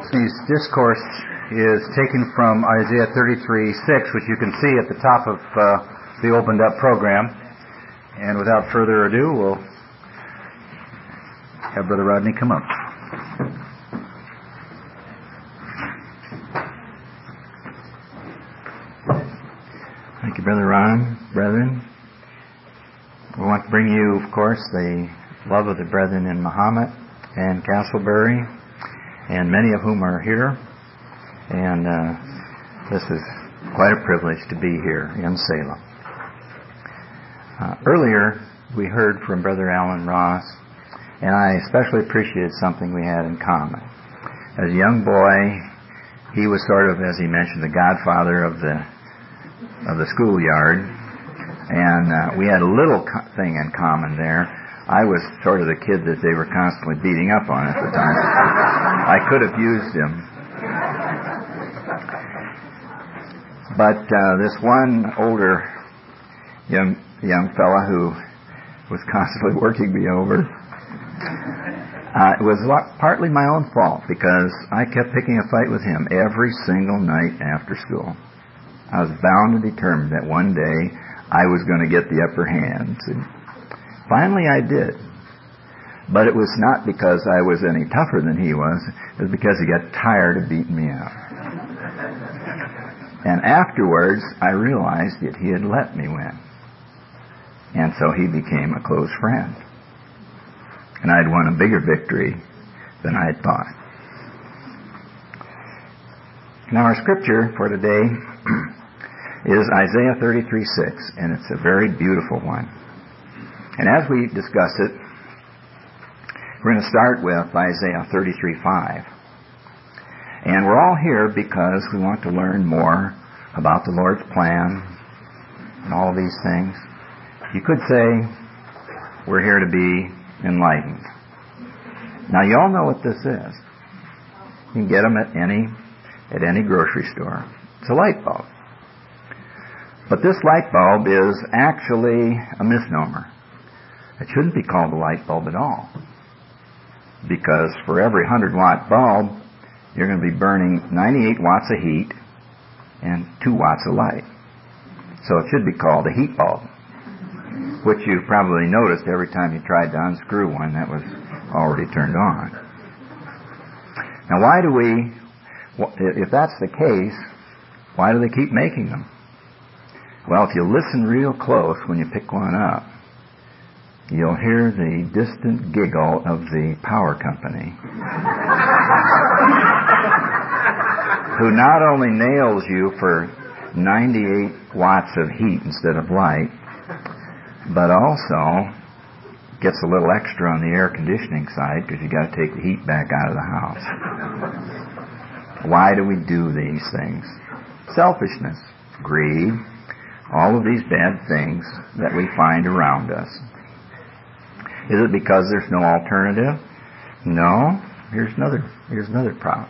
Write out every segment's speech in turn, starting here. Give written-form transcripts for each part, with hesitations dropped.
Today's discourse is taken from Isaiah 33:6, which you can see at the top of the opened up program. And without further ado, we'll have Brother Rodney come up. Thank you, Brother Ron. Brethren, we want to bring you, of course, the love of the brethren in Mahomet and Castleberry, and many of whom are here. And this is quite a privilege to be here in Salem. Earlier, we heard from Brother Alan Ross, and I especially appreciated something we had in common. As a young boy, he was sort of, as he mentioned, the godfather of the schoolyard, and we had a little thing in common there. I was sort of the kid that they were constantly beating up on at the time. I could have used him. But this one older young fella who was constantly working me over, it was partly my own fault, because I kept picking a fight with him every single night after school. I was bound and determined that one day I was going to get the upper hand. Finally I did. But it was not because I was any tougher than he was. It was because he got tired of beating me up. And afterwards, I realized that he had let me win. And so he became a close friend. And I'd won a bigger victory than I had thought. Now our scripture for today is Isaiah 33:6, and it's a very beautiful one. And as we discuss it, we're going to start with Isaiah 33:5. And we're all here because we want to learn more about the Lord's plan and all of these things. You could say we're here to be enlightened. Now you all know what this is. You can get them at any grocery store. It's a light bulb. But this light bulb is actually a misnomer. It shouldn't be called a light bulb at all. Because for every 100-watt bulb, you're going to be burning 98 watts of heat and 2 watts of light. So it should be called a heat bulb, which you probably noticed every time you tried to unscrew one that was already turned on. Now if that's the case, why do they keep making them? Well, if you listen real close when you pick one up, you'll hear the distant giggle of the power company, who not only nails you for 98 watts of heat instead of light, but also gets a little extra on the air conditioning side because you got to take the heat back out of the house. Why do we do these things? Selfishness, greed, all of these bad things that we find around us. Is it because there's no alternative? No. Here's another problem.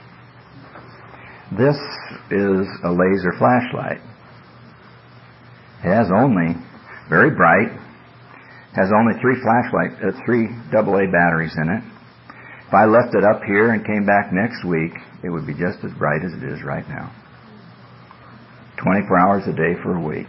This is a laser flashlight. It has only, very bright, has only 3 AA batteries in it. If I left it up here and came back next week, it would be just as bright as it is right now. 24 hours a day for a week.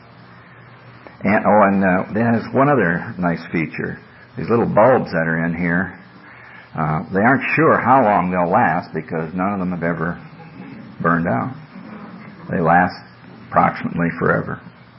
And there's one other nice feature. These little bulbs that are in here, they aren't sure how long they'll last because none of them have ever burned out. They last approximately forever.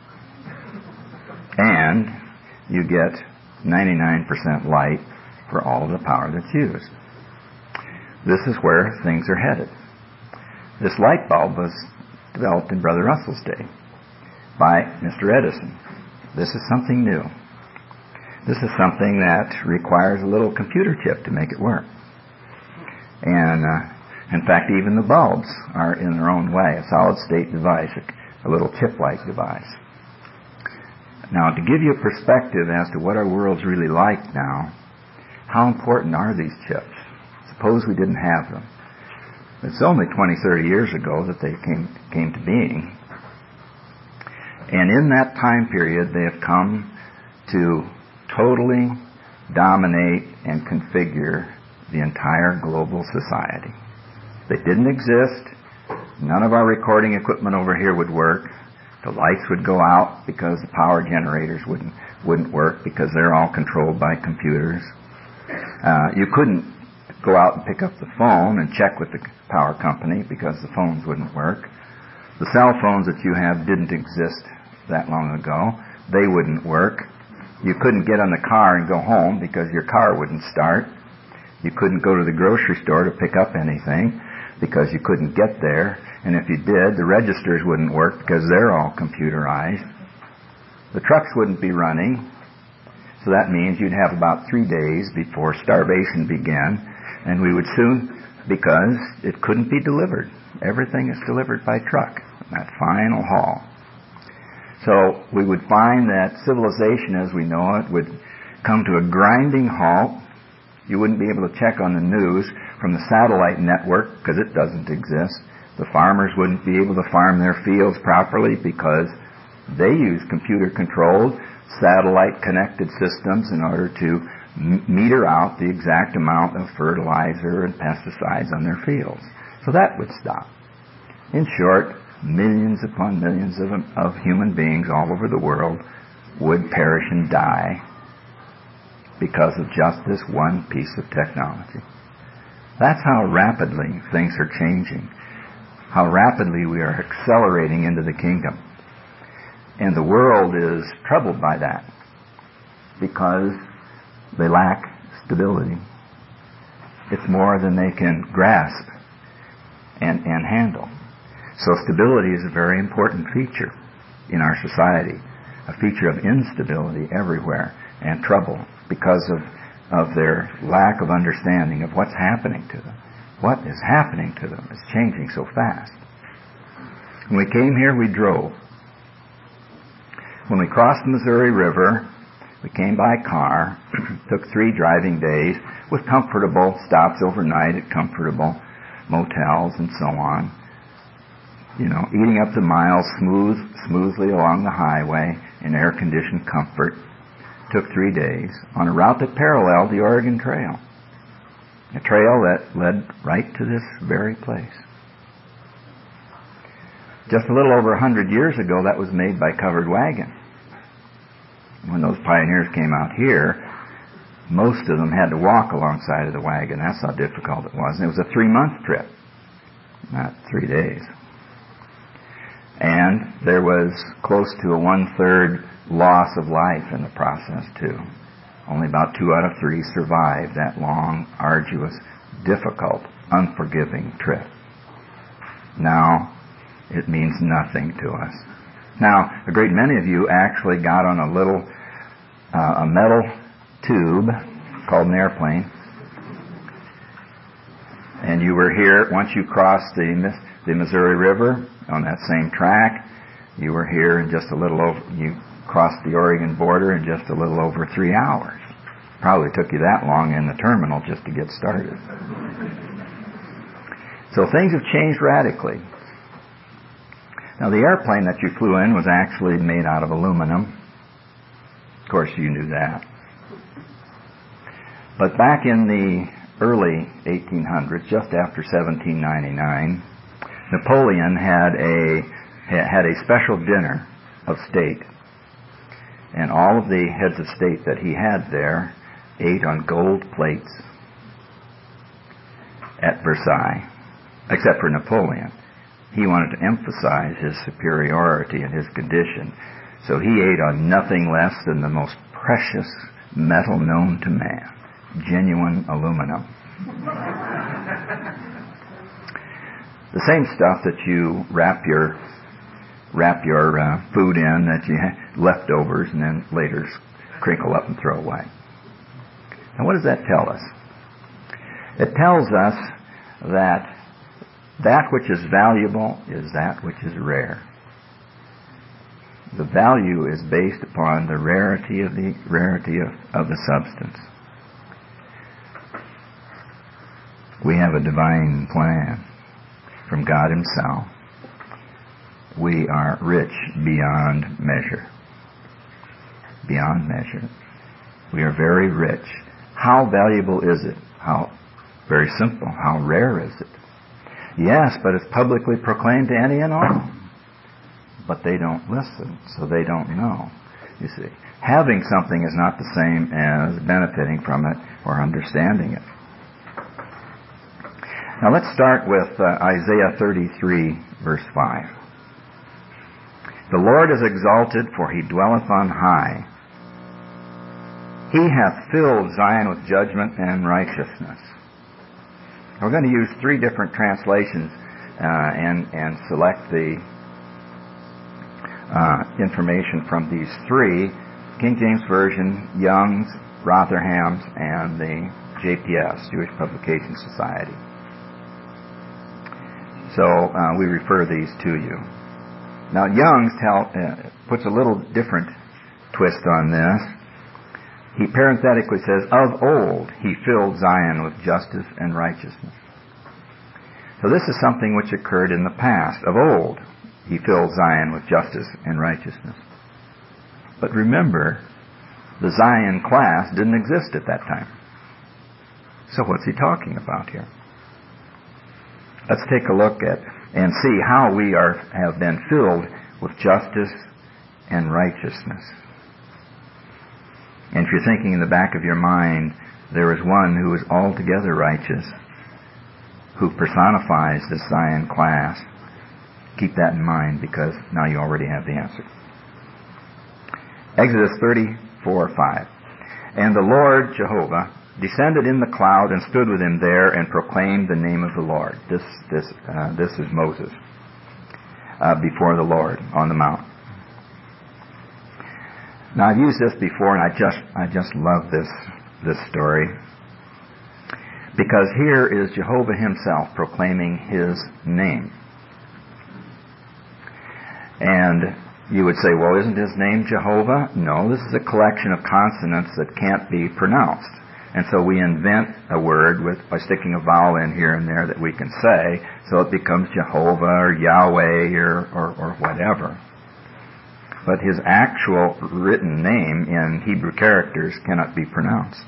And you get 99% light for all of the power that's used. This is where things are headed. This light bulb was developed in Brother Russell's day by Mr. Edison. This is something new. This is something that requires a little computer chip to make it work. And in fact, even the bulbs are in their own way a solid-state device, a little chip-like device. Now, to give you a perspective as to what our world's really like now, how important are these chips? Suppose we didn't have them. It's only 20, 30 years ago that they came to being. And in that time period, they have come to totally dominate and configure the entire global society. They didn't exist. None of our recording equipment over here would work. The lights would go out because the power generators wouldn't work because they're all controlled by computers. You couldn't go out and pick up the phone and check with the power company because the phones wouldn't work. The cell phones that you have didn't exist that long ago. They wouldn't work. You couldn't get on the car and go home because your car wouldn't start. You couldn't go to the grocery store to pick up anything because you couldn't get there. And if you did, the registers wouldn't work because they're all computerized. The trucks wouldn't be running. So that means you'd have about 3 days before starvation began. And we would soon, because it couldn't be delivered. Everything is delivered by truck, that final haul. So we would find that civilization as we know it would come to a grinding halt. You wouldn't be able to check on the news from the satellite network because it doesn't exist. The farmers wouldn't be able to farm their fields properly because they use computer-controlled, satellite-connected systems in order to meter out the exact amount of fertilizer and pesticides on their fields. So that would stop. In short, millions upon millions of human beings all over the world would perish and die because of just this one piece of technology. That's how rapidly things are changing, how rapidly we are accelerating into the kingdom. And the world is troubled by that because they lack stability. It's more than they can grasp and handle. So stability is a very important feature in our society, a feature of instability everywhere and trouble because of their lack of understanding of what's happening to them. What is happening to them is changing so fast. When we came here, we drove. When we crossed the Missouri River, we came by car, took 3 driving days with comfortable stops overnight at comfortable motels and so on. You know, eating up the miles smoothly along the highway in air-conditioned comfort. Took 3 days on a route that paralleled the Oregon Trail. A trail that led right to this very place. Just a little over 100 years ago, that was made by covered wagon. When those pioneers came out here, most of them had to walk alongside of the wagon. That's how difficult it was. And it was a 3-month trip, not 3 days. And there was close to a 1/3 loss of life in the process, too. Only about 2 out of 3 survived that long, arduous, difficult, unforgiving trip. Now, it means nothing to us. Now, a great many of you actually got on a little a metal tube called an airplane, and you were here once you crossed the Missouri River on that same track. You were here in just a little over. You crossed the Oregon border in just a little over 3 hours. Probably took you that long in the terminal just to get started. So things have changed radically. Now, the airplane that you flew in was actually made out of aluminum. Of course, you knew that. But back in the early 1800s, just after 1799, Napoleon had a special dinner of state. And all of the heads of state that he had there ate on gold plates at Versailles, except for Napoleon. He wanted to emphasize his superiority and his condition. So he ate on nothing less than the most precious metal known to man, genuine aluminum. The same stuff that you wrap your food in, that you have leftovers and then later crinkle up and throw away. Now what does that tell us? It tells us that which is valuable is that which is rare. The value is based upon the rarity of the substance. We have a divine plan from God Himself. We are rich beyond measure. Beyond measure. We are very rich. How valuable is it? Very simple. How rare is it? Yes, but it's publicly proclaimed to any and all. But they don't listen, so they don't know. You see, having something is not the same as benefiting from it or understanding it. Now let's start with Isaiah 33, verse 5. The Lord is exalted, for he dwelleth on high. He hath filled Zion with judgment and righteousness. We're going to use three different translations and select the information from these three: King James Version, Young's, Rotherham's, and the JPS, Jewish Publication Society. So we refer these to you. Now Young's puts a little different twist on this. He parenthetically says, of old he filled Zion with justice and righteousness. So this is something which occurred in the past. Of old he filled Zion with justice and righteousness. But remember, the Zion class didn't exist at that time. So what's he talking about here? Let's take a look at and see how we have been filled with justice and righteousness. And if you're thinking in the back of your mind, there is one who is altogether righteous, who personifies the Zion class. Keep that in mind, because now you already have the answer. Exodus 34:5. And the Lord Jehovah descended in the cloud and stood with him there and proclaimed the name of the Lord. This is Moses before the Lord on the mount. Now I've used this before, and I just love this story, because here is Jehovah himself proclaiming his name. And you would say, well, isn't his name Jehovah? No, this is a collection of consonants that can't be pronounced. And so we invent a word by sticking a vowel in here and there that we can say, so it becomes Jehovah or Yahweh or whatever. But his actual written name in Hebrew characters cannot be pronounced.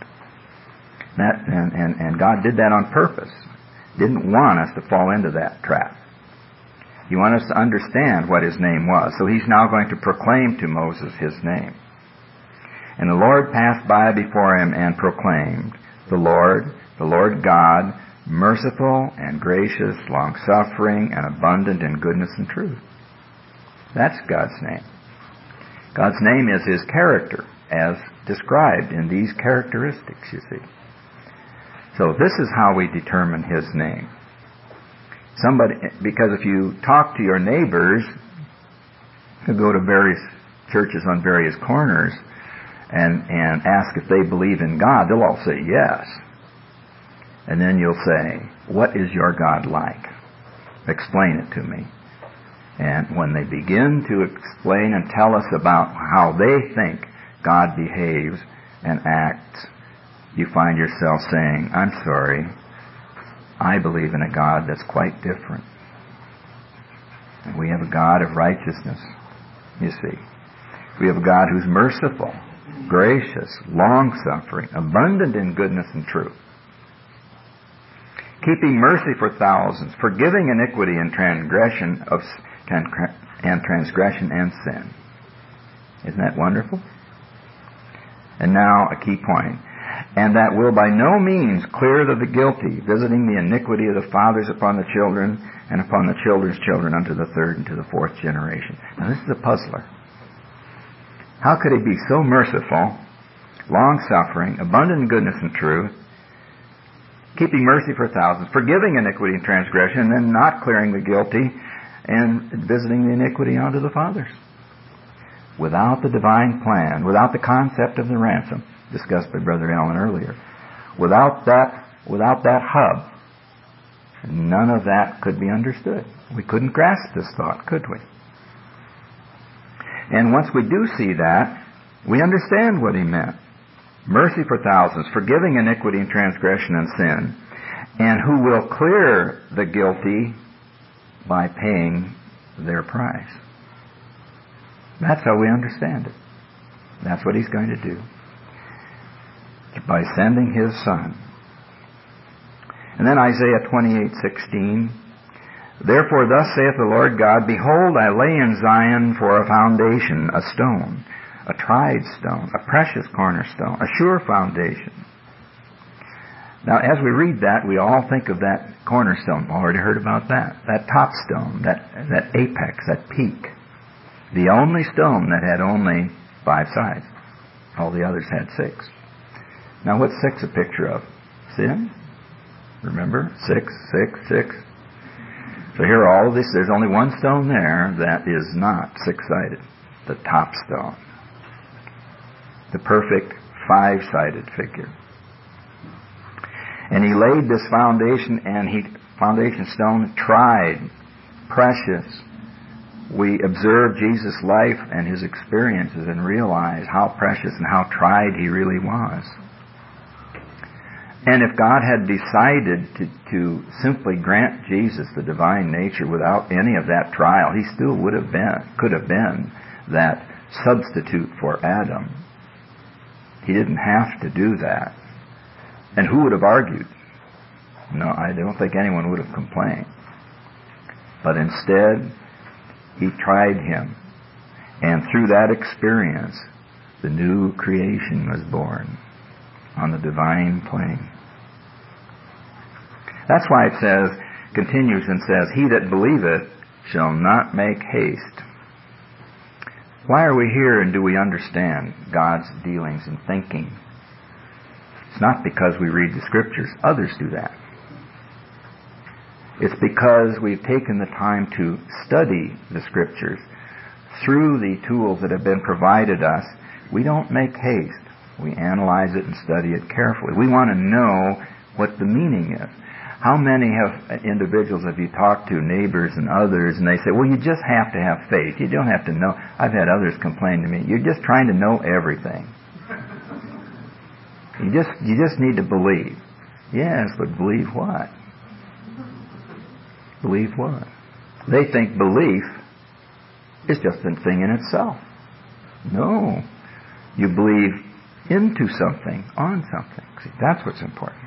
And God did that on purpose. Didn't want us to fall into that trap. He wanted us to understand what his name was. So he's now going to proclaim to Moses his name. And the Lord passed by before him and proclaimed, the Lord God, merciful and gracious, long-suffering, and abundant in goodness and truth. That's God's name. God's name is his character, as described in these characteristics, you see. So this is how we determine his name. Because if you talk to your neighbors, who go to various churches on various corners, and ask if they believe in God, they'll all say yes. And then you'll say, what is your God like? Explain it to me. And when they begin to explain and tell us about how they think God behaves and acts, you find yourself saying, I'm sorry, I believe in a God that's quite different. And we have a God of righteousness, you see. We have a God who's merciful, gracious, long-suffering, abundant in goodness and truth, keeping mercy for thousands, forgiving iniquity and transgression and sin. Isn't that wonderful? And now a key point. And that will by no means clear the guilty, visiting the iniquity of the fathers upon the children, and upon the children's children unto the third and to the fourth generation. Now this is a puzzler. How could he be so merciful, long-suffering, abundant in goodness and truth, keeping mercy for thousands, forgiving iniquity and transgression, and then not clearing the guilty and visiting the iniquity onto the fathers? Without the divine plan, without the concept of the ransom, discussed by Brother Allen earlier, without that hub, none of that could be understood. We couldn't grasp this thought, could we? And once we do see that, we understand what he meant. Mercy for thousands, forgiving iniquity and transgression and sin, and who will clear the guilty by paying their price. That's how we understand it. That's what he's going to do. By sending his Son. And then Isaiah 28:16, Therefore thus saith the Lord God, Behold, I lay in Zion for a foundation, a stone, a tried stone, a precious cornerstone, a sure foundation. Now, as we read that, we all think of that cornerstone. Already heard about that. That top stone, that apex, that peak. The only stone that had only 5 sides. All the others had 6. Now, what's 6 a picture of? Sin? Remember? 6, 6, 6. So here all of this, there's only one stone there that is not 6-sided. The top stone. The perfect 5-sided figure. And he laid this foundation, foundation stone, tried, precious. We observe Jesus' life and his experiences and realize how precious and how tried he really was. And if God had decided to simply grant Jesus the divine nature without any of that trial, he still could have been that substitute for Adam. He didn't have to do that. And who would have argued? No, I don't think anyone would have complained. But instead, he tried him. And through that experience, the new creation was born on the divine plane. That's why it continues and says, He that believeth shall not make haste. Why are we here and do we understand God's dealings and thinking? It's not because we read the Scriptures. Others do that. It's because we've taken the time to study the Scriptures. Through the tools that have been provided us, we don't make haste. We analyze it and study it carefully. We want to know what the meaning is. How many individuals have you talked to, neighbors and others, and they say, well, you just have to have faith. You don't have to know. I've had others complain to me, you're just trying to know everything. You just need to believe. Yes, but believe what? Believe what? They think belief is just a thing in itself. No. You believe into something, on something. See, that's what's important.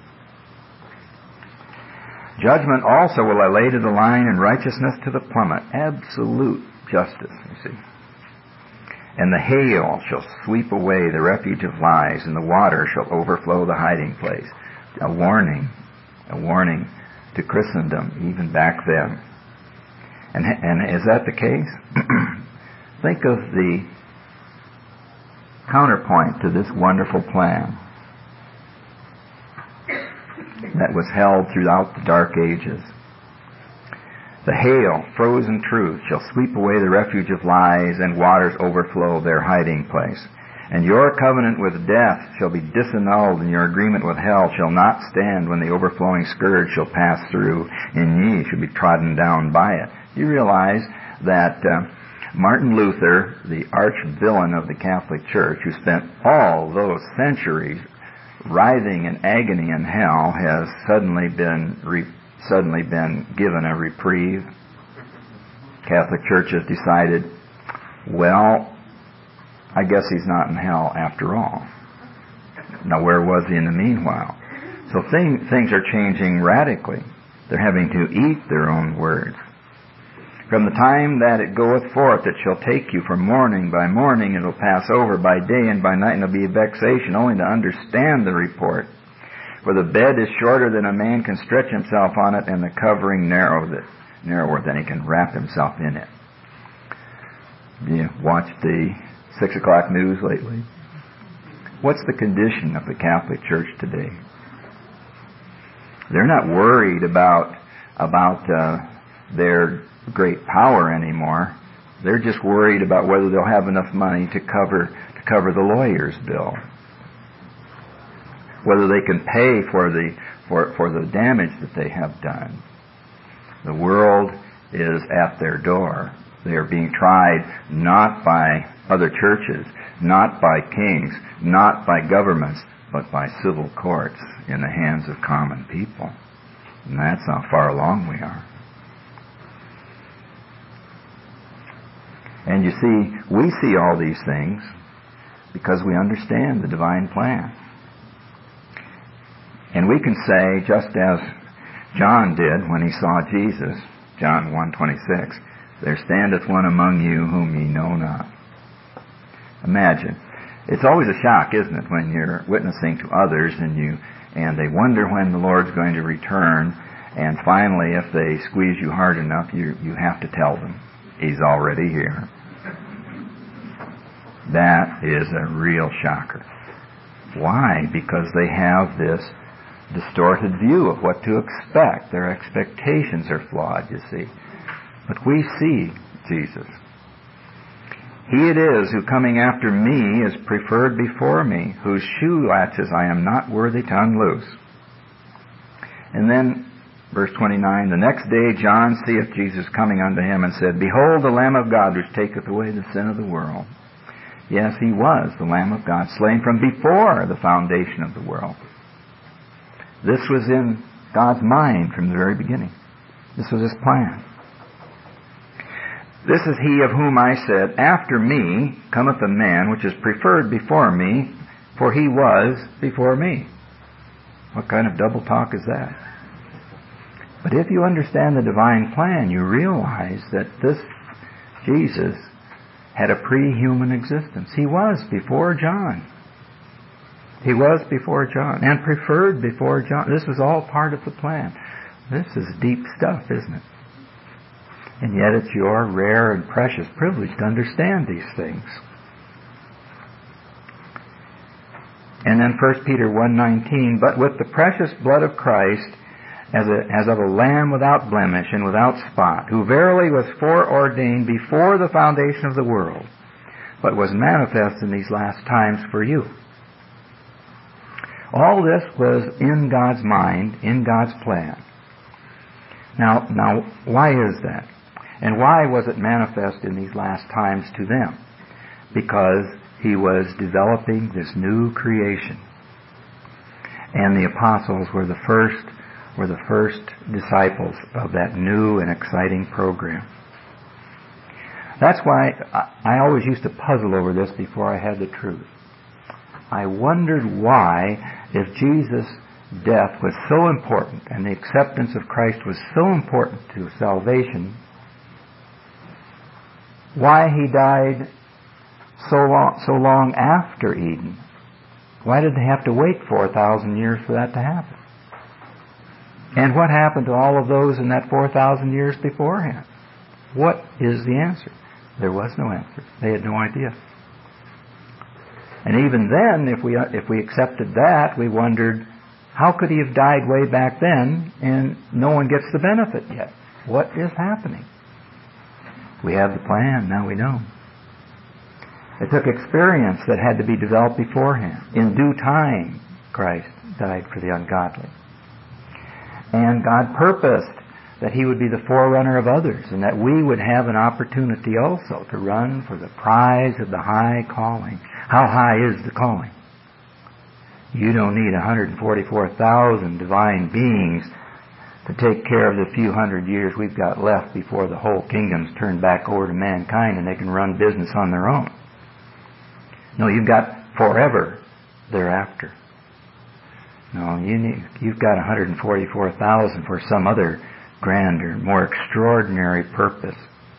Judgment also will I lay to the line, and righteousness to the plummet. Absolute justice, you see. And the hail shall sweep away the refuge of lies, and the water shall overflow the hiding place. A warning to Christendom, even back then. And is that the case? Think of the counterpoint to this wonderful plan that was held throughout the dark ages. The hail, frozen truth, shall sweep away the refuge of lies, and waters overflow their hiding place. And your covenant with death shall be disannulled, and your agreement with hell shall not stand when the overflowing scourge shall pass through, and ye shall be trodden down by it. You realize that Martin Luther, the arch villain of the Catholic Church, who spent all those centuries writhing in agony in hell, has suddenly been given a reprieve. Catholic Church has decided, well, I guess he's not in hell after all. Now, where was he in the meanwhile? So things are changing radically. They're having to eat their own words. From the time that it goeth forth, it shall take you from morning by morning, it will pass over by day and by night, and it will be a vexation only to understand the report. For the bed is shorter than a man can stretch himself on it, and the covering narrower than he can wrap himself in it. You watched the 6 o'clock news lately? What's the condition of the Catholic Church today? They're not worried about their great power anymore. They're just worried about whether they'll have enough money to cover the lawyer's bill, whether they can pay for the damage that they have done. The world is at their door. They are being tried not by other churches, not by kings, not by governments, but by civil courts in the hands of common people. And that's how far along we are. And you see, we see all these things because we understand the divine plan. And we can say, just as John did when he saw Jesus, John 1:26. There standeth one among you whom ye know not. Imagine. It's always a shock, isn't it, when you're witnessing to others and they wonder when the Lord's going to return, and finally, if they squeeze you hard enough, you have to tell them, He's already here. That is a real shocker. Why? Because they have this distorted view of what to expect. Their expectations are flawed, you see. But we see Jesus. He it is who coming after me is preferred before me, whose shoe latches I am not worthy to unloose. And then, verse 29, the next day John seeth Jesus coming unto him, and said, Behold the Lamb of God, which taketh away the sin of the world. Yes, He was the Lamb of God, slain from before the foundation of the world. This was in God's mind from the very beginning. This was His plan. This is He of whom I said, After me cometh a man which is preferred before me, for He was before me. What kind of double talk is that? But if you understand the divine plan, you realize that this Jesus had a pre-human existence. He was before John. He was before John and preferred before John. This was all part of the plan. This is deep stuff, isn't it? And yet it's your rare and precious privilege to understand these things. And then 1 Peter 1:19, But with the precious blood of Christ, as of a lamb without blemish and without spot, who verily was foreordained before the foundation of the world, but was manifest in these last times for you. All this was in God's mind, in God's plan. Now, why is that? And why was it manifest in these last times to them? Because He was developing this new creation. And the apostles were the first disciples of that new and exciting program. That's why I always used to puzzle over this before I had the truth. I wondered why, if Jesus' death was so important and the acceptance of Christ was so important to salvation, why He died so long after Eden. Why did they have to wait 4,000 years for that to happen? And what happened to all of those in that 4,000 years beforehand? What is the answer? There was no answer. They had no idea. And even then, if we accepted that, we wondered, how could He have died way back then and no one gets the benefit yet? What is happening? We have the plan, now we know. It took experience that had to be developed beforehand. In due time, Christ died for the ungodly. And God purposed that He would be the forerunner of others, and that we would have an opportunity also to run for the prize of the high calling. How high is the calling? You don't need 144,000 divine beings to take care of the few hundred years we've got left before the whole kingdom's turned back over to mankind and they can run business on their own. No, you've got forever thereafter. No, you've got 144,000 for some other grander, more extraordinary purpose.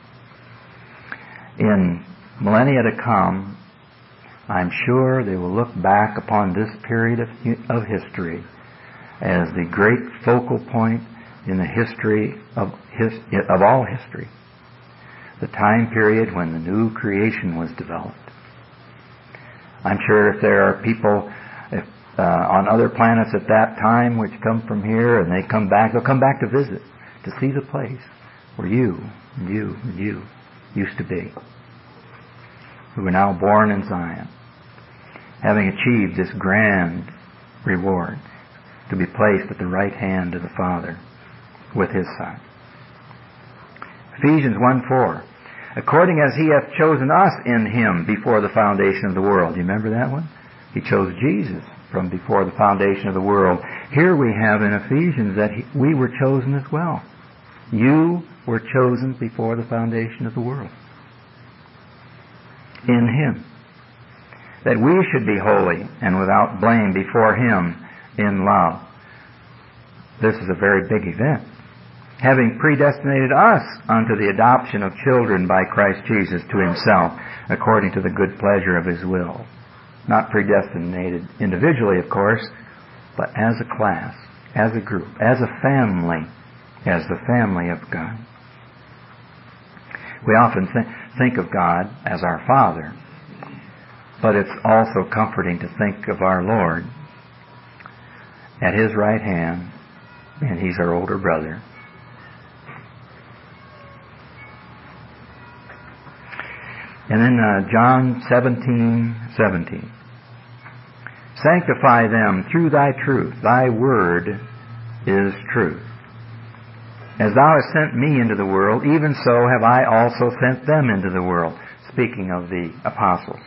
In millennia to come, I'm sure they will look back upon this period of history as the great focal point in the history of all history. The time period when the new creation was developed. I'm sure if there are people on other planets at that time which come from here and they come back, they'll come back to visit, to see the place where you and you and you used to be, who are now born in Zion, having achieved this grand reward, to be placed at the right hand of the Father with His Son. Ephesians 1:4, according as He hath chosen us in Him before the foundation of the world. Do you remember that one? He chose Jesus from before the foundation of the world. Here we have in Ephesians that we were chosen as well. You were chosen before the foundation of the world. In Him. That we should be holy and without blame before Him in love. This is a very big event. having predestinated us unto the adoption of children by Christ Jesus to himself, according to the good pleasure of his will. Not predestinated individually, of course, but as a class, as a group, as a family, as the family of God. We often think of God as our Father, but it's also comforting to think of our Lord at his right hand, and he's our older brother. And then John 17:17. Sanctify them through thy truth. Thy word is truth. As thou hast sent me into the world, even so have I also sent them into the world. Speaking of the apostles.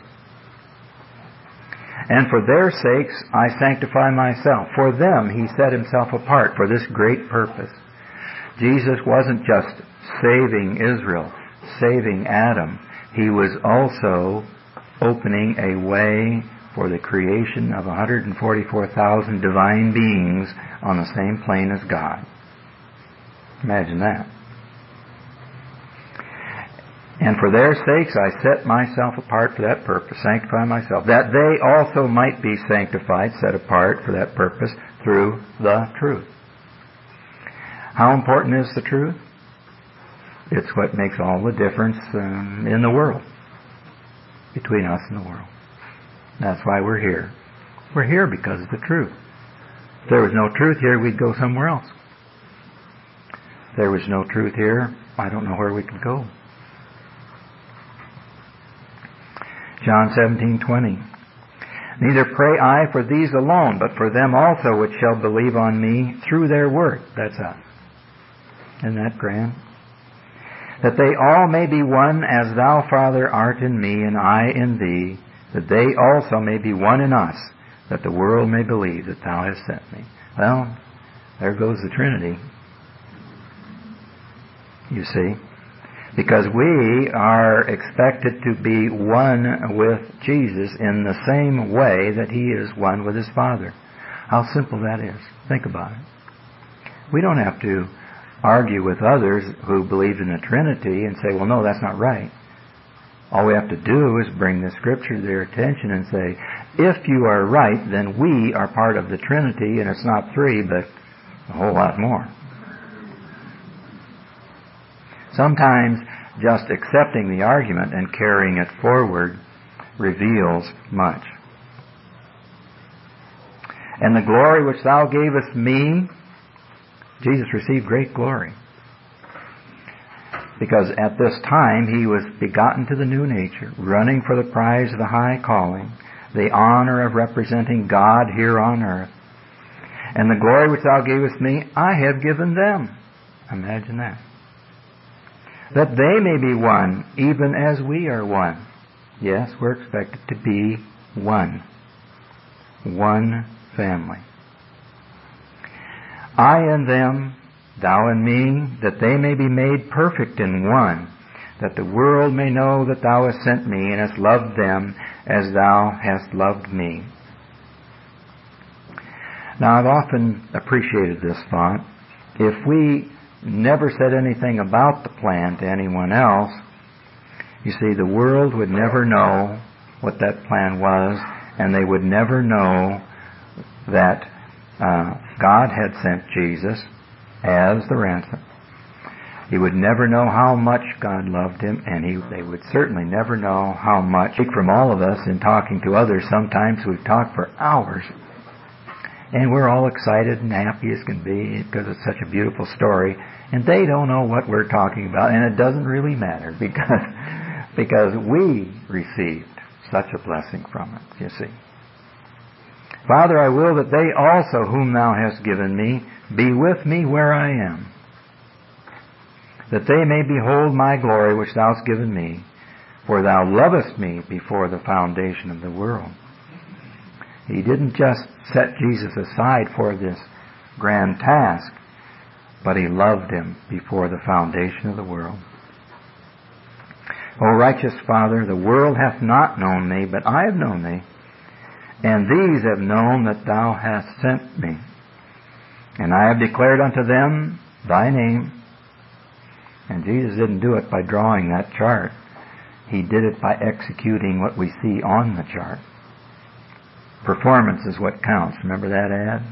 And for their sakes I sanctify myself. For them he set himself apart for this great purpose. Jesus wasn't just saving Israel, saving Adam. He was also opening a way for the creation of 144,000 divine beings on the same plane as God. Imagine that. And for their sakes I set myself apart for that purpose, sanctify myself, that they also might be sanctified, set apart for that purpose through the truth. How important is the truth? It's what makes all the difference in the world, between us and the world. That's why we're here. We're here because of the truth. If there was no truth here, we'd go somewhere else. If there was no truth here, I don't know where we could go. John 17:20. Neither pray I for these alone, but for them also which shall believe on me through their word. That's us. Isn't that grand? That they all may be one, as thou, Father, art in me, and I in thee, that they also may be one in us, that the world may believe that thou hast sent me. Well, there goes the Trinity. You see? Because we are expected to be one with Jesus in the same way that he is one with his Father. How simple that is. Think about it. We don't have to argue with others who believe in the Trinity and say, well, no, that's not right. All we have to do is bring the Scripture to their attention and say, if you are right, then we are part of the Trinity, and it's not three, but a whole lot more. Sometimes just accepting the argument and carrying it forward reveals much. And the glory which thou gavest me, Jesus received great glory. Because at this time he was begotten to the new nature, running for the prize of the high calling, the honor of representing God here on earth. And the glory which thou gavest me, I have given them. Imagine that. That they may be one, even as we are one. Yes, we're expected to be one. One family. I and them, thou and me, that they may be made perfect in one, that the world may know that thou hast sent me and hast loved them as thou hast loved me. Now, I've often appreciated this thought. If we never said anything about the plan to anyone else, you see, the world would never know what that plan was, and they would never know that God had sent Jesus as the ransom. He would never know how much God loved him, and they would certainly never know how much. From all of us in talking to others, sometimes we've talked for hours, and we're all excited and happy as can be because it's such a beautiful story, and they don't know what we're talking about, and it doesn't really matter because we received such a blessing from it, you see. Father, I will that they also whom thou hast given me be with me where I am, that they may behold my glory which thou hast given me, for thou lovest me before the foundation of the world. He didn't just set Jesus aside for this grand task, but he loved him before the foundation of the world. O righteous Father, the world hath not known thee, but I have known thee, and these have known that thou hast sent me. And I have declared unto them thy name, And Jesus didn't do it by drawing that chart. He did it by executing what we see on the chart. Performance is what counts. Remember that ad?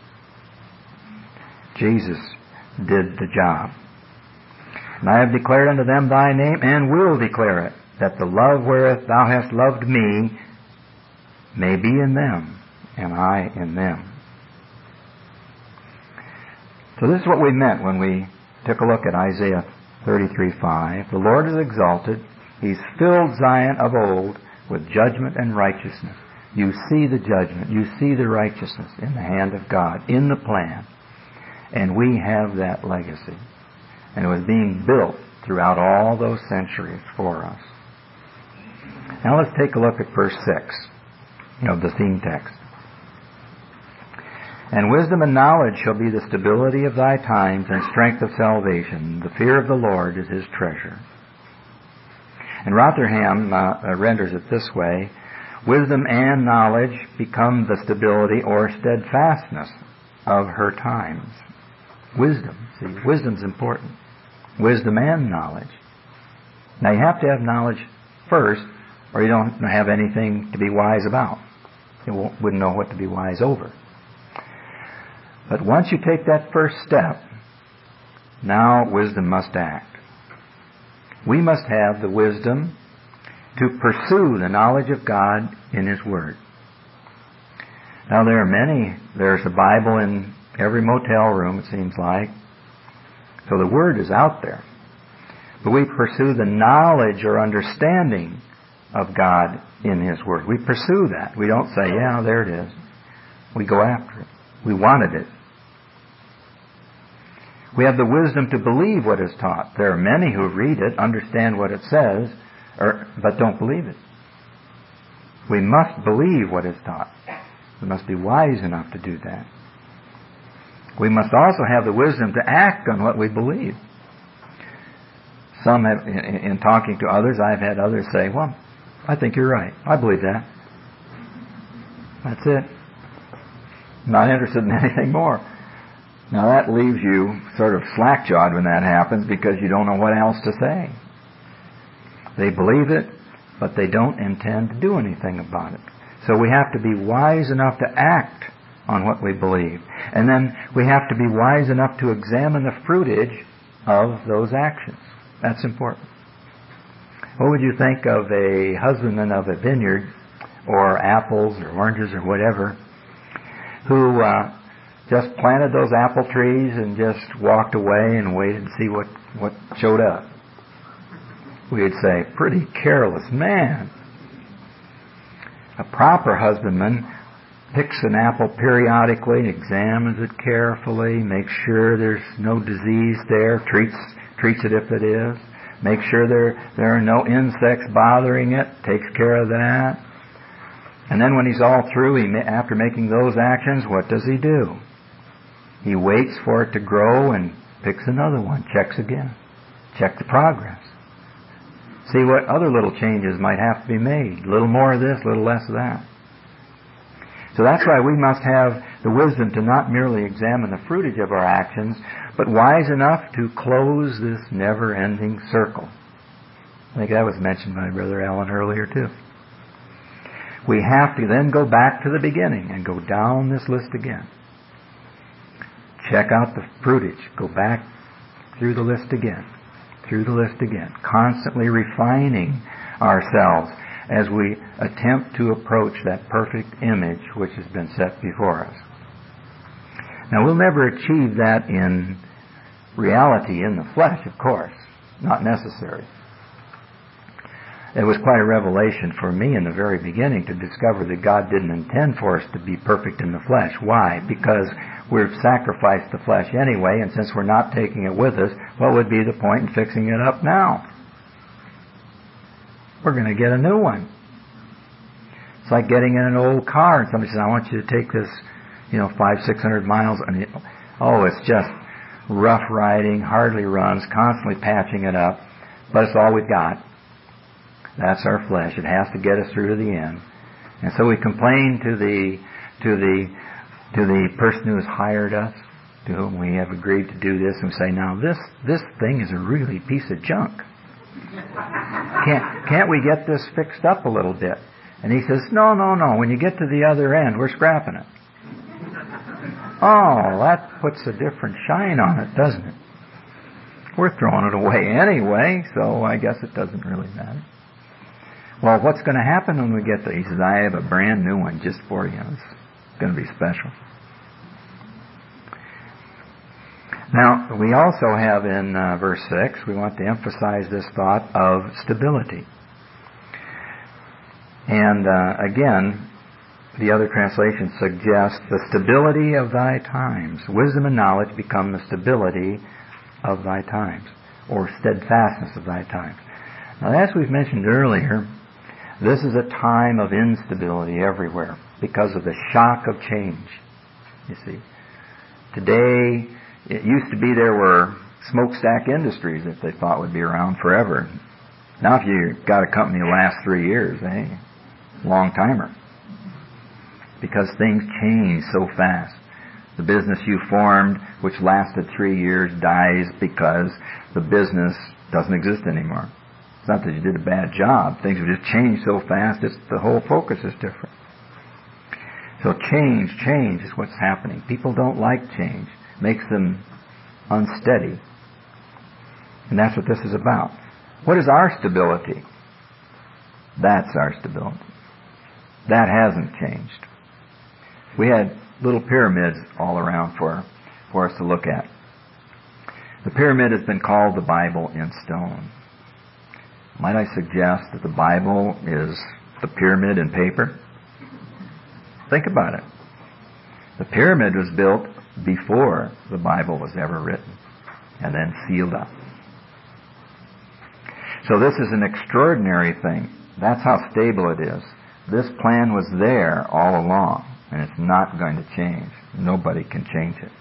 Jesus did the job. And I have declared unto them thy name, and will declare it, that the love wherewith thou hast loved me may be in them, and I in them. So this is what we meant when we took a look at Isaiah 33:5. The Lord is exalted. He's filled Zion of old with judgment and righteousness. You see the judgment. You see the righteousness in the hand of God, in the plan. And we have that legacy. And it was being built throughout all those centuries for us. Now let's take a look at verse 6 of the theme text. And wisdom and knowledge shall be the stability of thy times, and strength of salvation. The fear of the Lord is his treasure. And Rotherham renders it this way: wisdom and knowledge become the stability or steadfastness of her times. Wisdom. See, wisdom's important. Wisdom and knowledge. Now you have to have knowledge first, or you don't have anything to be wise about. You wouldn't know what to be wise over. But once you take that first step, now wisdom must act. We must have the wisdom to pursue the knowledge of God in His Word. Now there's a Bible in every motel room, it seems like. So the Word is out there. But we pursue the knowledge or understanding of God in His Word. We pursue that. We don't say, yeah, there it is. We go after it. We wanted it. We have the wisdom to believe what is taught. There are many who read it, understand what it says, but don't believe it. We must believe what is taught. We must be wise enough to do that. We must also have the wisdom to act on what we believe. Some have, in talking to others, I've had others say, well, I think you're right. I believe that. That's it. I'm not interested in anything more. Now that leaves you sort of slack-jawed when that happens, because you don't know what else to say. They believe it, but they don't intend to do anything about it. So we have to be wise enough to act on what we believe. And then we have to be wise enough to examine the fruitage of those actions. That's important. What would you think of a husbandman of a vineyard, or apples or oranges or whatever, who just planted those apple trees and just walked away and waited to see what showed up? We'd say, pretty careless man. A proper husbandman picks an apple periodically, examines it carefully, makes sure there's no disease there, treats it if it is, makes sure there are no insects bothering it, takes care of that. And then when he's all through, after making those actions, what does he do? He waits for it to grow and picks another one, checks again. Check the progress. See what other little changes might have to be made. A little more of this, a little less of that. So that's why we must have the wisdom to not merely examine the fruitage of our actions, but wise enough to close this never-ending circle. I think that was mentioned by Brother Allen earlier too. We have to then go back to the beginning and go down this list again. Check out the fruitage. Go back through the list again. Through the list again. Constantly refining ourselves as we attempt to approach that perfect image which has been set before us. Now we'll never achieve that in reality in the flesh, of course. Not necessary. It was quite a revelation for me in the very beginning to discover that God didn't intend for us to be perfect in the flesh. Why? Because we've sacrificed the flesh anyway, and since we're not taking it with us, what would be the point in fixing it up now? We're going to get a new one. It's like getting in an old car and somebody says, I want you to take this, 500-600 miles. And it's just rough riding, hardly runs, constantly patching it up, but it's all we've got. That's our flesh. It has to get us through to the end. And so we complain to the person who has hired us. to whom we have agreed to do this, and we say, now this thing is a really piece of junk. Can't we get this fixed up a little bit? And he says, no. When you get to the other end, we're scrapping it. Oh, that puts a different shine on it, doesn't it? We're throwing it away anyway, so I guess it doesn't really matter. Well, what's going to happen when we get there? He says, I have a brand new one just for you. It's going to be special. Now, we also have in verse 6, we want to emphasize this thought of stability. And again, the other translations suggest the stability of thy times. Wisdom and knowledge become the stability of thy times, or steadfastness of thy times. Now, as we've mentioned earlier, this is a time of instability everywhere because of the shock of change. You see, today it used to be there were smokestack industries that they thought would be around forever. Now, if you got a company that lasts 3 years, long timer, because things change so fast. The business you formed, which lasted 3 years, dies because the business doesn't exist anymore. It's not that you did a bad job. Things have just changed so fast, the whole focus is different. So change is what's happening. People don't like change. It makes them unsteady. And that's what this is about. What is our stability? That's our stability. That hasn't changed. We had little pyramids all around for us to look at. The pyramid has been called the Bible in stone. Might I suggest that the Bible is the pyramid in paper? Think about it. The pyramid was built before the Bible was ever written and then sealed up. So this is an extraordinary thing. That's how stable it is. This plan was there all along, and it's not going to change. Nobody can change it.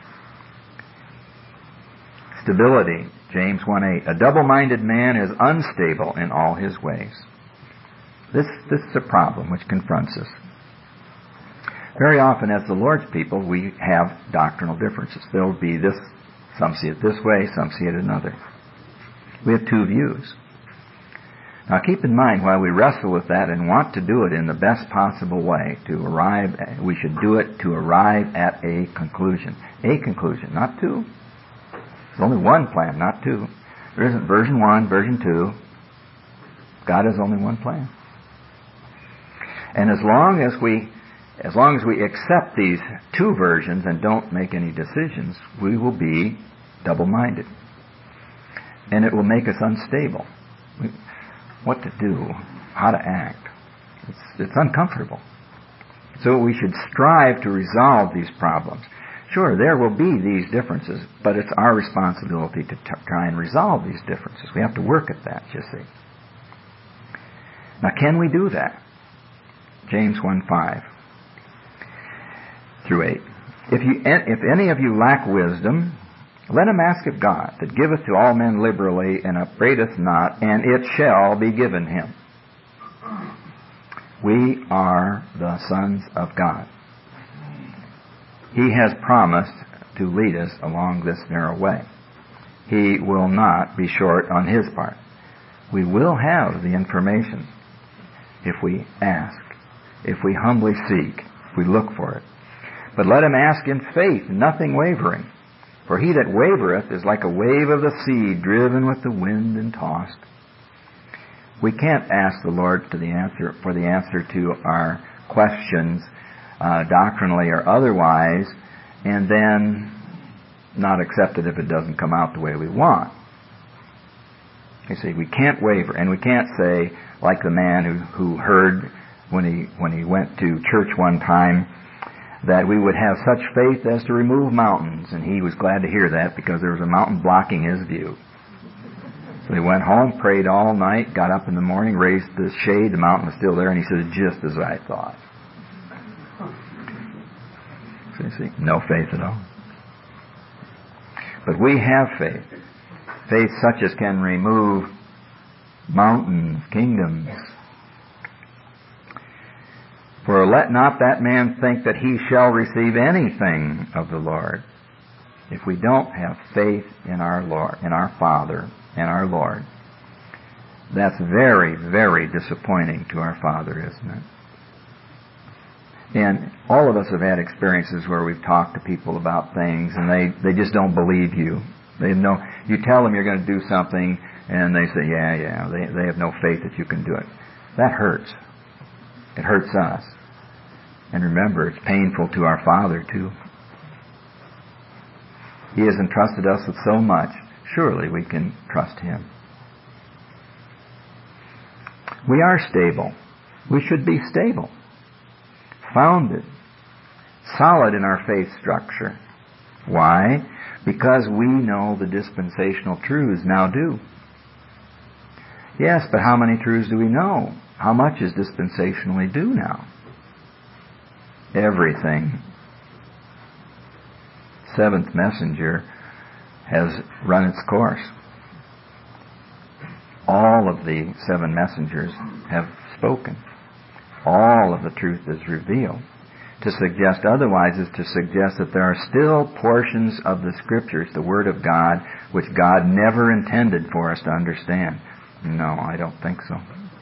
Stability, James 1:8. A double-minded man is unstable in all his ways. This is a problem which confronts us. Very often, as the Lord's people, we have doctrinal differences. There will be this, some see it this way, some see it another. We have two views. Now keep in mind, while we wrestle with that and want to do it in the best possible way, we should do it to arrive at a conclusion. A conclusion, not two. There's only one plan, not two. There isn't version 1, version 2. God has only one plan. And as long as we accept these two versions and don't make any decisions, we will be double-minded. And it will make us unstable. What to do, how to act. It's uncomfortable. So we should strive to resolve these problems. Sure, there will be these differences, but it's our responsibility to try and resolve these differences. We have to work at that, you see. Now, can we do that? James 1:5 through 8. If any of you lack wisdom, let him ask of God, that giveth to all men liberally, and upbraideth not, and it shall be given him. We are the sons of God. He has promised to lead us along this narrow way. He will not be short on his part. We will have the information if we ask, if we humbly seek, if we look for it. But let him ask in faith, nothing wavering. For he that wavereth is like a wave of the sea, driven with the wind and tossed. We can't ask the Lord for the answer to our questions, doctrinally or otherwise, and then not accept it if it doesn't come out the way we want. You see, we can't waver, and we can't say, like the man who heard when he went to church one time, that we would have such faith as to remove mountains. And he was glad to hear that because there was a mountain blocking his view. So he went home, prayed all night, got up in the morning, raised the shade, the mountain was still there, and he said, just as I thought. So you see, no faith at all. But we have faith. Faith such as can remove mountains, kingdoms. For let not that man think that he shall receive anything of the Lord. if we don't have faith in our Lord, in our Father and our Lord, that's very, very disappointing to our Father, isn't it? And all of us have had experiences where we've talked to people about things and they just don't believe you. They know, you tell them you're going to do something and they say, yeah. They have no faith that you can do it. That hurts. It hurts us. And remember, it's painful to our Father too. He has entrusted us with so much. Surely we can trust Him. We are stable. We should be stable. Founded. Solid in our faith structure. Why? Because we know the dispensational truths now do. Yes, but how many truths do we know? How much is dispensationally due now? Everything. Seventh messenger has run its course. All of the seven messengers have spoken. All of the truth is revealed. To suggest otherwise is to suggest that there are still portions of the Scriptures, the Word of God, which God never intended for us to understand. No, I don't think so.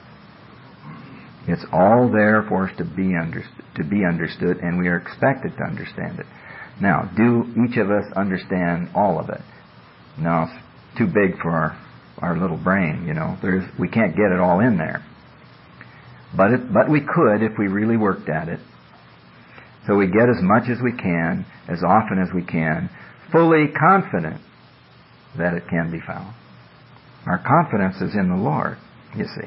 It's all there for us to be understood, and we are expected to understand it. Now, do each of us understand all of it? No, it's too big for our little brain, you know. We can't get it all in there. But we could if we really worked at it. So we get as much as we can, as often as we can, fully confident that it can be found. Our confidence is in the Lord, you see.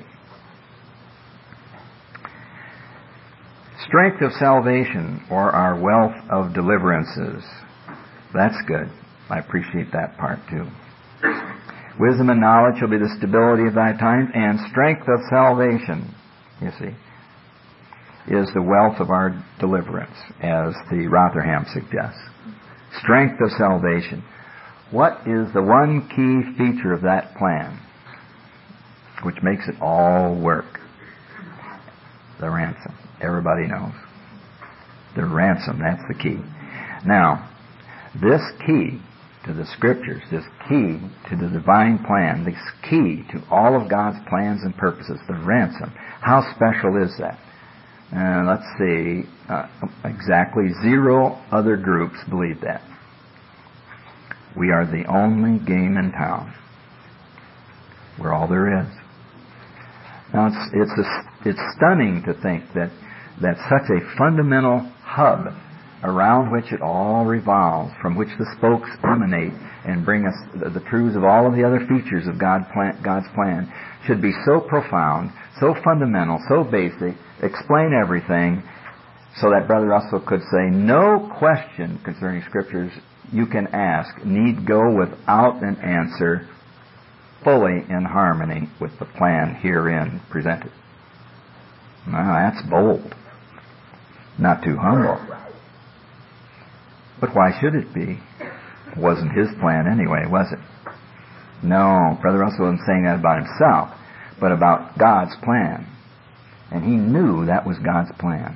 Strength of salvation, or our wealth of deliverances. That's good. I appreciate that part too. Wisdom and knowledge shall be the stability of thy times, and strength of salvation, you see, is the wealth of our deliverance, as the Rotherham suggests. Strength of salvation. What is the one key feature of that plan which makes it all work? The ransom. Everybody knows. The ransom, that's the key. Now, this key to the Scriptures, this key to the divine plan, this key to all of God's plans and purposes, the ransom, how special is that? Let's see, exactly 0 other groups believe that. We are the only game in town. We're all there is. Now, it's stunning to think that such a fundamental hub around which it all revolves, from which the spokes emanate and bring us the truths of all of the other features of God's plan, should be so profound, so fundamental, so basic, explain everything, so that Brother Russell could say, no question concerning Scriptures you can ask need go without an answer, fully in harmony with the plan herein presented. Now, that's bold. Not too humble. But why should it be? It wasn't his plan anyway, was it? No, Brother Russell wasn't saying that about himself, but about God's plan. And he knew that was God's plan.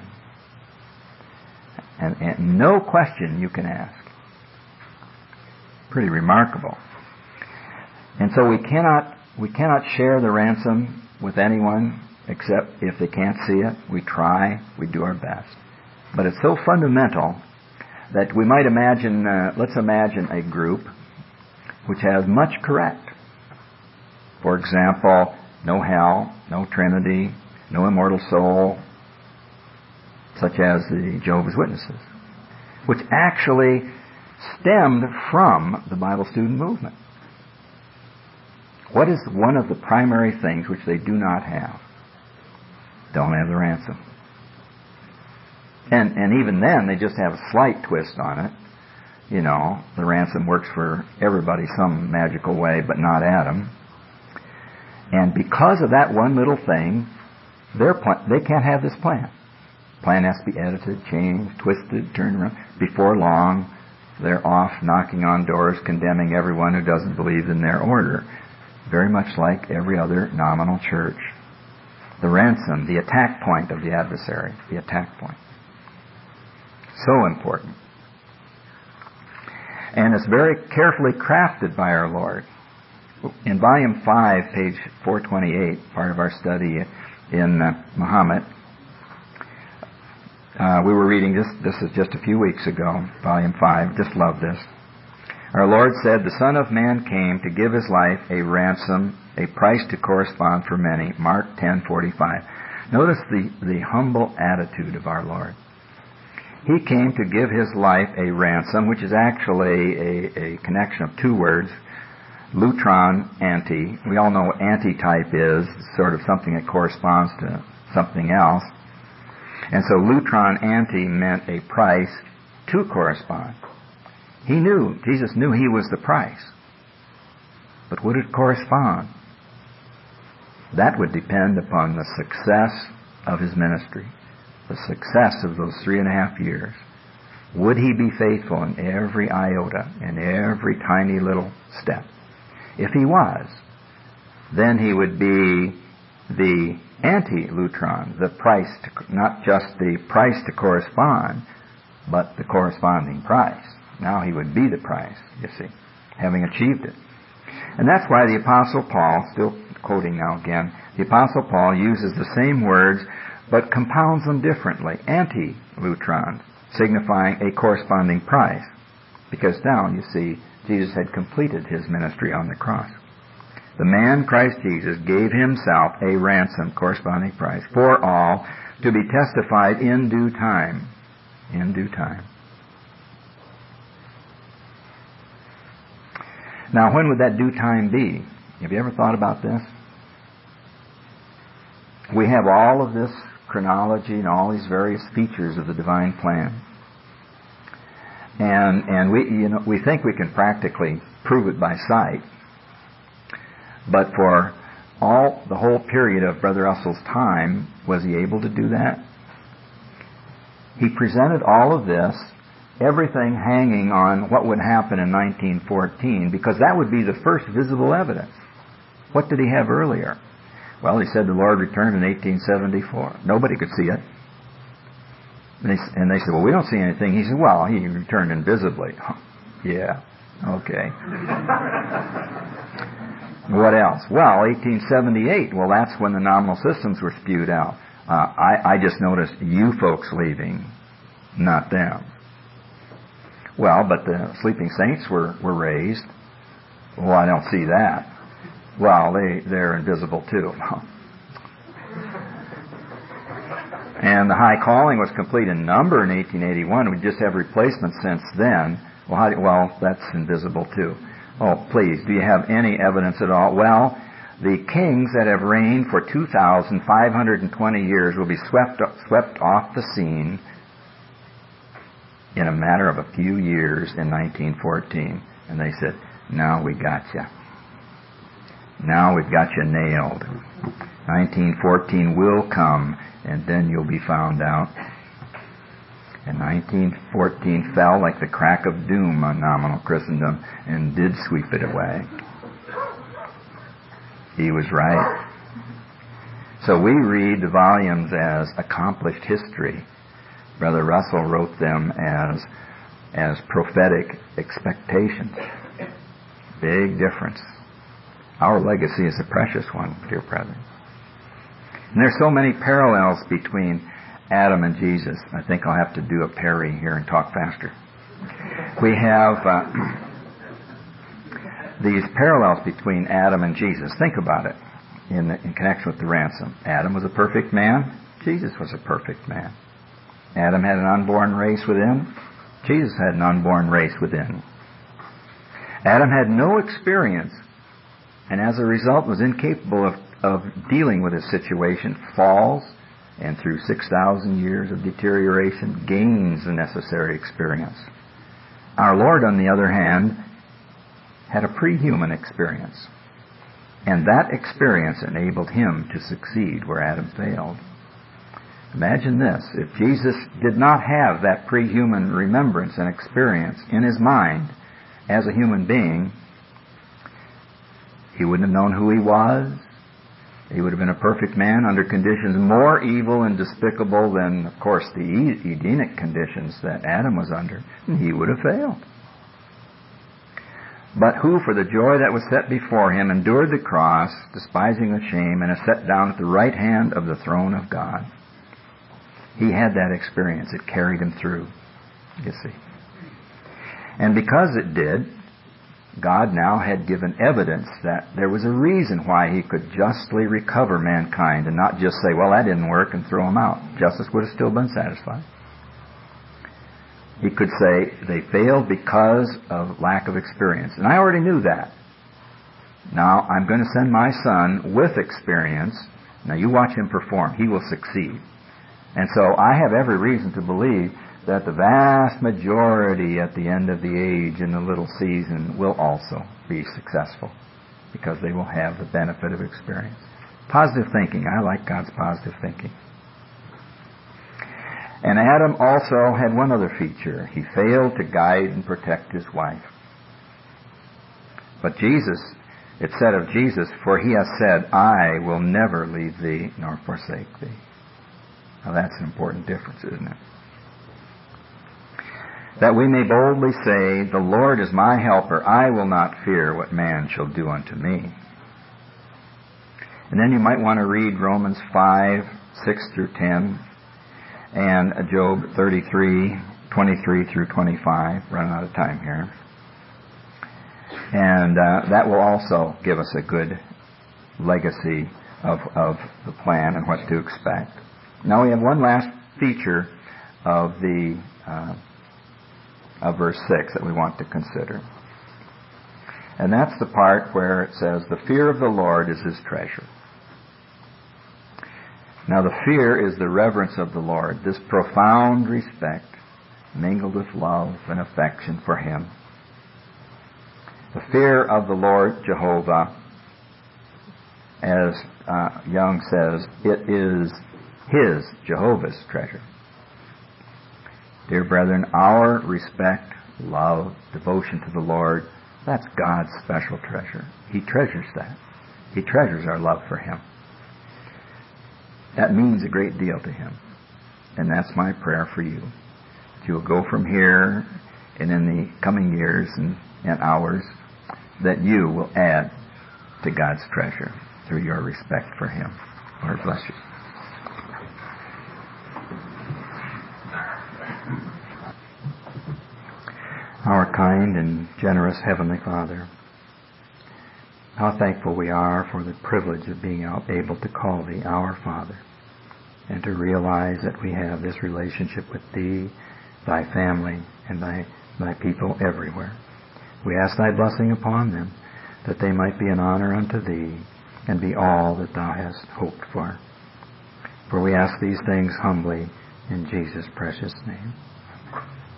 And no question you can ask. Pretty remarkable. And so we cannot share the ransom with anyone except if they can't see it. We try, we do our best. But it's so fundamental that we might imagine, let's imagine a group which has much correct. For example, no hell, no Trinity, no immortal soul, such as the Jehovah's Witnesses, which actually stemmed from the Bible student movement. What is one of the primary things which they do not have? Don't have the ransom. And even then, they just have a slight twist on it. You know, the ransom works for everybody some magical way, but not Adam. And because of that one little thing, they can't have this plan. The plan has to be edited, changed, twisted, turned around. Before long, they're off knocking on doors, condemning everyone who doesn't believe in their order. Very much like every other nominal church. The ransom, the attack point of the adversary, the attack point. So important. And it's very carefully crafted by our Lord. In Volume 5, page 428, part of our study in Muhammad, we were reading this is just a few weeks ago, Volume 5, just love this. Our Lord said, "The Son of Man came to give his life a ransom, a price to correspond for many." Mark 10:45. Notice the humble attitude of our Lord. He came to give his life a ransom, which is actually a connection of two words, lutron, anti. We all know what antitype is, sort of something that corresponds to something else. And so lutron, anti meant a price to correspond. Jesus knew he was the price. But would it correspond? That would depend upon the success of his ministry, the success of those 3.5 years. Would he be faithful in every iota, in every tiny little step? If he was, then he would be the anti-lutron, the price, not just the price to correspond, but the corresponding price. Now he would be the price, you see, having achieved it. And that's why the Apostle Paul, still quoting now again, the Apostle Paul uses the same words, but compounds them differently. Anti-lutron, signifying a corresponding price. Because now, you see, Jesus had completed his ministry on the cross. The man, Christ Jesus, gave himself a ransom, corresponding price, for all, to be testified in due time. In due time. Now, when would that due time be? Have you ever thought about this? We have all of this chronology and all these various features of the divine plan. And we think we can practically prove it by sight. But for the whole period of Brother Russell's time, was he able to do that? He presented all of this, everything hanging on what would happen in 1914, because that would be the first visible evidence. What did he have earlier? Well, he said the Lord returned in 1874. Nobody could see it. And they said, well, we don't see anything. He said, well, he returned invisibly. Yeah, okay. What else? Well, 1878. Well, that's when the nominal systems were spewed out. I just noticed you folks leaving, not them. Well, but the sleeping saints were raised. Well, I don't see that. Well, they're invisible too. And the high calling was complete in number in 1881. We just have replacements since then. Well, that's invisible too. Oh, please, do you have any evidence at all? Well, the kings that have reigned for 2,520 years will be swept off the scene in a matter of a few years in 1914. And they said, now we got you. Now we've got you nailed. 1914 will come, and then you'll be found out. And 1914 fell like the crack of doom on nominal Christendom and did sweep it away. He was right. So we read the volumes as accomplished history. Brother Russell wrote them as prophetic expectations. Big difference. Our legacy is a precious one, dear brethren. And there's so many parallels between Adam and Jesus. I think I'll have to do a parry here and talk faster. We have these parallels between Adam and Jesus. Think about it in connection with the ransom. Adam was a perfect man. Jesus was a perfect man. Adam had an unborn race within. Jesus had an unborn race within. Adam had no experience, and as a result was incapable of dealing with his situation, falls, and through 6,000 years of deterioration, gains the necessary experience. Our Lord, on the other hand, had a pre-human experience, and that experience enabled him to succeed where Adam failed. Imagine this, if Jesus did not have that pre-human remembrance and experience in his mind as a human being, he wouldn't have known who he was. He would have been a perfect man under conditions more evil and despicable than, of course, the Edenic conditions that Adam was under. And he would have failed. but who for the joy that was set before him endured the cross, despising the shame, and is set down at the right hand of the throne of God. He had that experience. It carried him through, you see. And because it did, God now had given evidence that there was a reason why he could justly recover mankind and not just say, well, that didn't work, and throw them out. Justice would have still been satisfied. He could say they failed because of lack of experience. And I already knew that. Now, I'm going to send my son with experience. Now, you watch him perform. He will succeed. And so I have every reason to believe that the vast majority at the end of the age in the little season will also be successful because they will have the benefit of experience. Positive thinking. I like God's positive thinking. And Adam also had one other feature. He failed to guide and protect his wife. But Jesus, it said of Jesus, for he has said, I will never leave thee nor forsake thee. Now that's an important difference, isn't it? That we may boldly say, the Lord is my helper. I will not fear what man shall do unto me. And then you might want to read Romans 5, 6 through 10, and Job 33, 23 through 25. Running out of time here. And that will also give us a good legacy of the plan and what to expect. Now we have one last feature of the of verse 6 that we want to consider. And that's the part where it says, the fear of the Lord is his treasure. Now the fear is the reverence of the Lord, this profound respect mingled with love and affection for him. The fear of the Lord Jehovah, as Young says, it is his, Jehovah's treasure. Dear brethren, our respect, love, devotion to the Lord, that's God's special treasure. He treasures that. He treasures our love for him. That means a great deal to him. And that's my prayer for you. That you will go from here and in the coming years and hours, that you will add to God's treasure through your respect for him. Lord bless you. Our kind and generous Heavenly Father, how thankful we are for the privilege of being able to call Thee our Father, and to realize that we have this relationship with Thee, Thy family, and Thy people everywhere. We ask Thy blessing upon them, that they might be an honor unto Thee, and be all that Thou hast hoped for. For we ask these things humbly in Jesus' precious name.